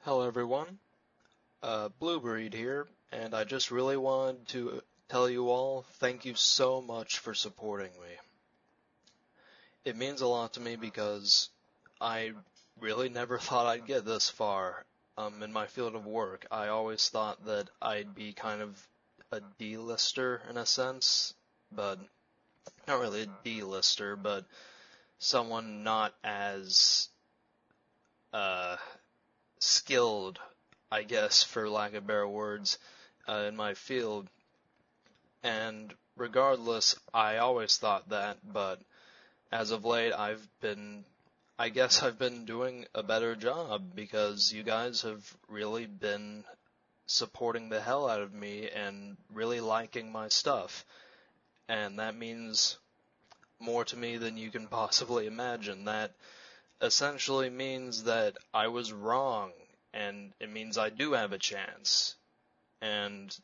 Hello everyone, Bluebreed here, and I just really wanted to tell you all thank you so much for supporting me. It means a lot to me because I really never thought I'd get this far in my field of work. I always thought that I'd be kind of a D-lister in a sense, but not really a D-lister, but someone not as uh, skilled, I guess, for lack of better words, in my field. And regardless, I always thought that, but as of late, I guess I've been doing a better job because you guys have really been supporting the hell out of me and really liking my stuff. And that means more to me than you can possibly imagine. That essentially means that I was wrong, and it means I do have a chance. And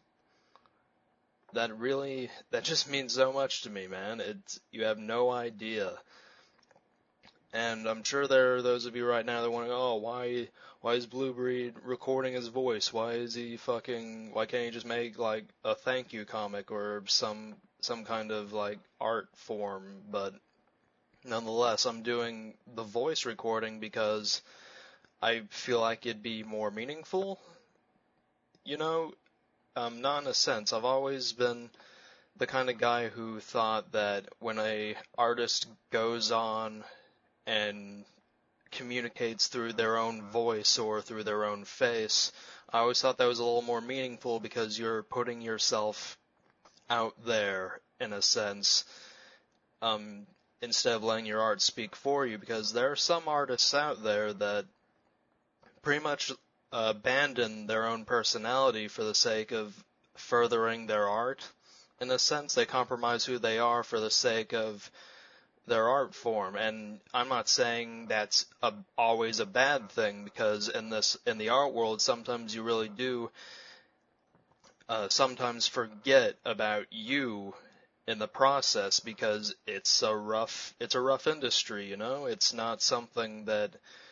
that just means so much to me, man. You have no idea. And I'm sure there are those of you right now that want to go, oh, why is Bluebreed recording his voice? Why can't he just make, like, a thank you comic or some kind of, like, art form? But nonetheless, I'm doing the voice recording because I feel like it'd be more meaningful. You know, not in a sense. I've always been the kind of guy who thought that when a artist goes on and communicates through their own voice or through their own face, I always thought that was a little more meaningful because you're putting yourself out there in a sense, instead of letting your art speak for you, because there are some artists out there that pretty much abandon their own personality for the sake of furthering their art. In a sense, they compromise who they are for the sake of their art form, and I'm not saying that's always a bad thing, because in the art world, sometimes you really do sometimes forget about you in the process, because it's a rough industry, you know. It's not something that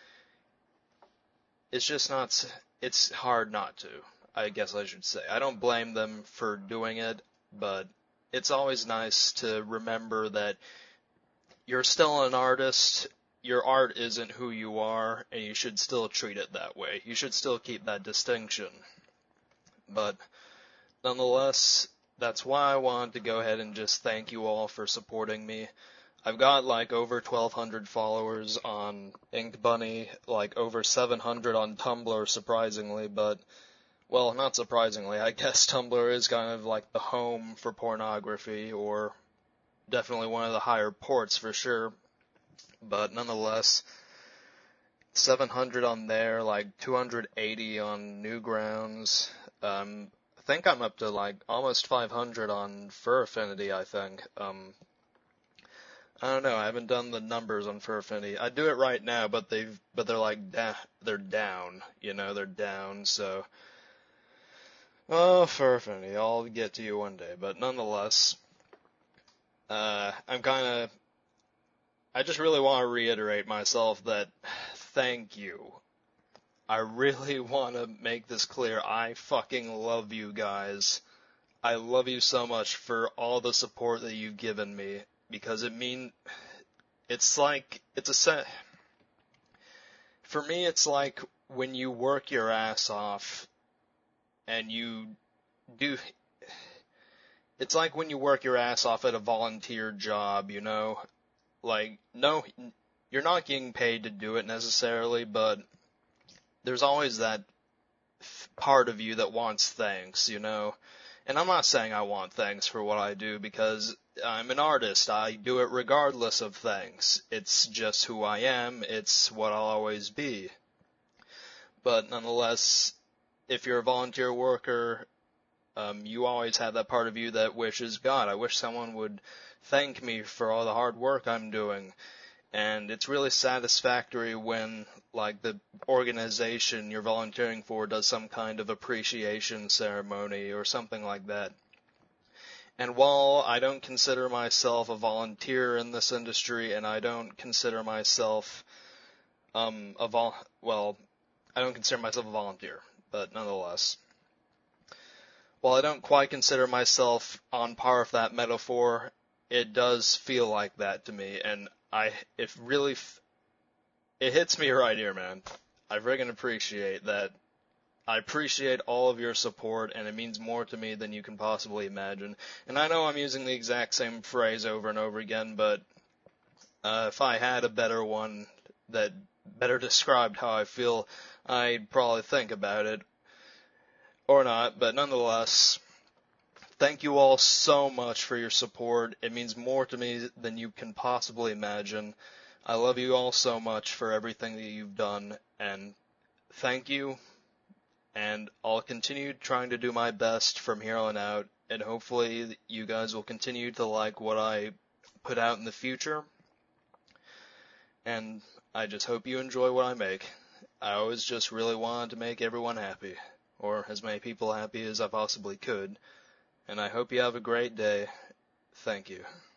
it's just not. It's hard not to, I guess I should say. I don't blame them for doing it, but it's always nice to remember that you're still an artist. Your art isn't who you are, and you should still treat it that way. You should still keep that distinction. But nonetheless, that's why I wanted to go ahead and just thank you all for supporting me. I've got like over 1,200 followers on Ink Bunny, like over 700 on Tumblr, surprisingly, but, well, not surprisingly, I guess Tumblr is kind of like the home for pornography, or definitely one of the higher ports for sure, but nonetheless, 700 on there, like 280 on Newgrounds. I think I'm up to like almost 500 on Fur Affinity, I think. I don't know, I haven't done the numbers on Fur Affinity. I do it right now, but they're like, they're down, you know, they're down, so. Oh, Fur Affinity, I'll get to you one day, but nonetheless, I just really want to reiterate myself that thank you. I really want to make this clear. I fucking love you guys. I love you so much for all the support that you've given me, because for me, it's like when you work your ass off and it's like when you work your ass off at a volunteer job, you know? Like, no, you're not getting paid to do it necessarily, but there's always that part of you that wants thanks, you know? And I'm not saying I want thanks for what I do, because I'm an artist. I do it regardless of thanks. It's just who I am. It's what I'll always be. But nonetheless, if you're a volunteer worker, you always have that part of you that wishes, God, I wish someone would thank me for all the hard work I'm doing. And it's really satisfactory when, like, the organization you're volunteering for does some kind of appreciation ceremony or something like that. And while I don't consider myself a volunteer in this industry, and I don't consider myself, well, I don't consider myself a volunteer, but nonetheless. While I don't quite consider myself on par with that metaphor, it does feel like that to me, and it really, it hits me right here, man. I friggin' appreciate that. I appreciate all of your support, and it means more to me than you can possibly imagine. And I know I'm using the exact same phrase over and over again, but if I had a better one that better described how I feel, I'd probably think about it. Or not, but nonetheless, thank you all so much for your support. It means more to me than you can possibly imagine. I love you all so much for everything that you've done, and thank you. And I'll continue trying to do my best from here on out, and hopefully you guys will continue to like what I put out in the future. And I just hope you enjoy what I make. I always just really wanted to make everyone happy, or as many people happy as I possibly could. And I hope you have a great day. Thank you.